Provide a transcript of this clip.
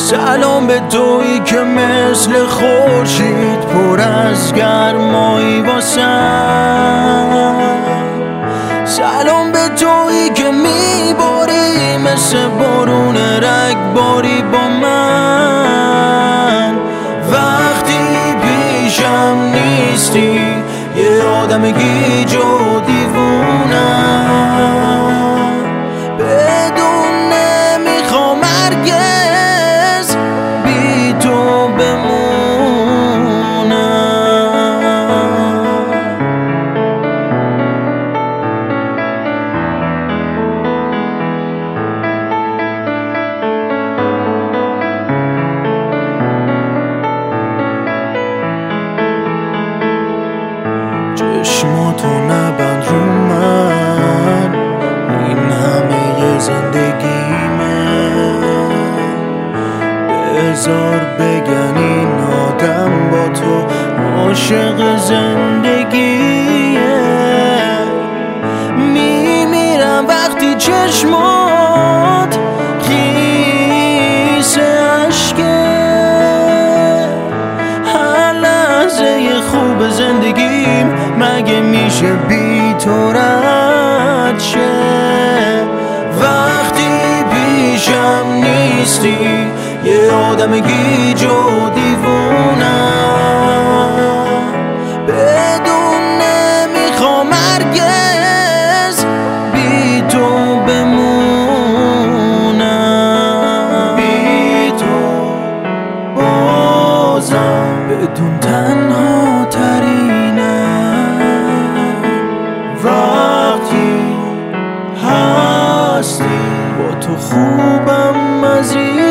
سلام به تویی که مثل خورشید پر از گرمایی واسم. سلام به تویی که میباری مثل بارون رگباری با من. وقتی پیشم نیستی یه آدم گیج و دیوونم، بدون نمیخوام هرگز بی تو بمونم. چشماتو نبند رو من، این همه زندگیمه. بذار بگن این آدم با تو عاشق زندگیه. میمیرم وقتی چشمات خیس عشقه. هر لحظه خوب زندگیم مگه میشه بی تو رد شه؟ وقتی پیشم نیستی یه آدم گیج و دیوونم، بدون نمیخوام هرگز بی تو بمونم. بی تو بازم بدون تنها ترینم. وقتی هستی با تو خوبم مزید